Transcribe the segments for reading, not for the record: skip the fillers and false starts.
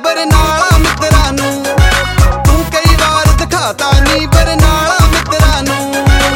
ਬਰਨਾਲਾ ਮਿੱਤਰਾਂ ਨੂੰ, ਤੂੰ ਕਈ ਵਾਰ ਦਿਖਾਤਾ ਨੀ ਬਰਨਾਲਾ ਮਿੱਤਰਾਂ ਨੂੰ।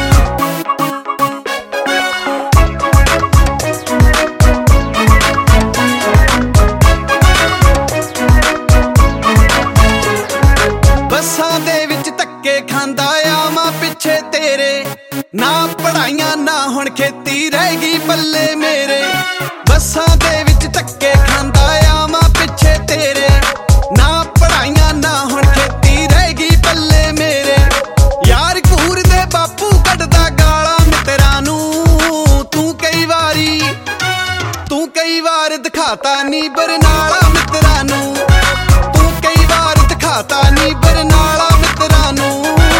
ਬੱਸਾਂ ਦੇ ਵਿੱਚ ਧੱਕੇ ਖਾਂਦਾ ਆਵਾਂ ਪਿੱਛੇ ਤੇਰੇ, ਨਾ ਪੜ੍ਹਾਈਆਂ ਨਾ ਹੁਣ ਖੇਤੀ ਰਹਿ ਗਈ ਪੱਲੇ ਮੇਰੇ। ਬੱਸਾਂ ਦੇ ਵਿੱਚ ਧੱਕੇ ਖਾਂਦਾ ਆਵਾਂ ਪਿੱਛੇ ਤੇਰੇ, ਨਾ ਪੜ੍ਹਾਈਆਂ ਨਾ ਹੁਣ ਖੇਤੀ ਰਹਿ ਗਈ ਪੱਲੇ ਮੇਰੇ। ਯਾਰ ਘੂਰ ਦੇ ਬਾਪੂ ਕੱਢਦਾ ਗਾਲਾਂ ਮਿੱਤਰਾਂ ਨੂੰ, ਤੂੰ ਕਈ ਵਾਰ ਦਿਖਾਤਾ ਨੀ ਬਰਨਾਲਾ ਮਿੱਤਰਾਂ ਨੂੰ, ਤੂੰ ਕਈ ਵਾਰ ਦਿਖਾਤਾ ਨੀ ਬਰਨਾਲਾ ਮਿੱਤਰਾਂ ਨੂੰ।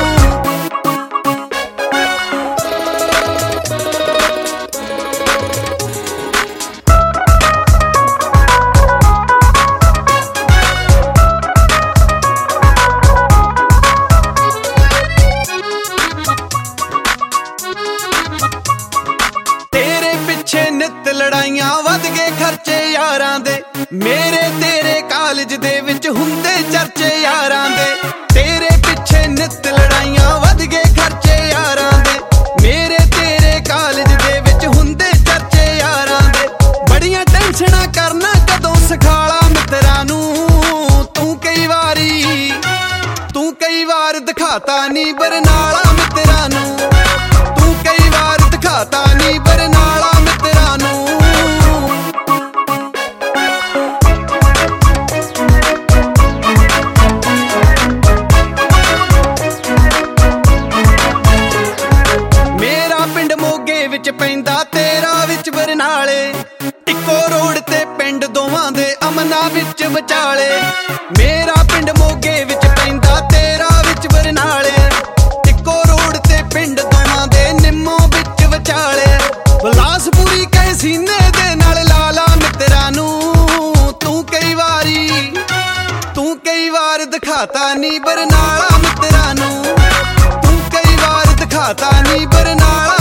ਨਿੱਤ ਲੜਾਈਆਂ ਵੱਧ ਗਏ ਖਰਚੇ ਯਾਰਾਂ ਦੇ, ਮੇਰੇ ਤੇਰੇ ਕਾਲਜ ਦੇ ਵਿੱਚ ਹੁੰਦੇ ਚਰਚੇ ਯਾਰਾਂ ਦੇ। ਤੇਰੇ ਪਿੱਛੇ ਨਿੱਤ ਲੜਾਈਆਂ ਵੱਧ ਗਏ ਖਰਚੇ ਯਾਰਾਂ ਦੇ, ਮੇਰੇ ਤੇਰੇ ਕਾਲਜ ਦੇ ਵਿੱਚ ਹੁੰਦੇ ਚਰਚੇ ਯਾਰਾਂ ਦੇ। ਬੜੀਆਂ ਟੈਨਸ਼ਨਾਂ ਕਰਨਾ ਕਦੋਂ ਸਿਖਾਲਾ ਮਿੱਤਰਾਂ ਨੂੰ, ਤੂੰ ਕਈ ਵਾਰ ਦਿਖਾਤਾ ਨੀ ਬਰਨਾਲਾ ਮਿੱਤਰਾਂ ਨੂੰ, ਤੂੰ ਕਈ ਵਾਰ ਦਿਖਾਤਾ ਨੀ ਬਰਨਾਲਾ ਮਿੱਤਰਾਂ ਨੂੰ। ਮੇਰਾ ਪਿੰਡ ਮੋਗੇ ਵਿੱਚ ਪੈਂਦਾ ਤੇਰਾ ਵਿੱਚ ਬਰਨਾਲੇ, ਇੱਕੋ ਰੋਡ ਤੇ ਪਿੰਡ ਦੋਵਾਂ ਦੇ ਅਮਨਾ ਵਿੱਚ ਵਿਚਾਲੇ। ਮੇਰਾ ਪਿੰਡ ਮੋਗੇ ਵਿੱਚ ਪੈਂਦਾ ਤੇਰਾ ਵਿੱਚ ਬਰਨਾਲੇ, ਇੱਕੋ ਰੋਡ ਤੇ ਪਿੰਡ ਦੋਵਾਂ ਦੇ ਨਿੰਮੋ ਵਿੱਚ ਵਿਚਾਲੇ। ਬਲਾਸਪੁਰੀ ਕਹੇ ਸੀਨੇ ਦੇ ਨਾਲ ਲਾਲਾ ਮਿੱਤਰਾਂ ਨੂੰ, ਤੂੰ ਕਈ ਵਾਰ ਦਿਖਾਤਾ ਨੀ ਬਰਨਾਲਾ ਮਿੱਤਰਾਂ ਨੂੰ, ਤੂੰ ਕਈ ਵਾਰ ਦਿਖਾਤਾ ਨੀ ਬਰਨਾਲਾ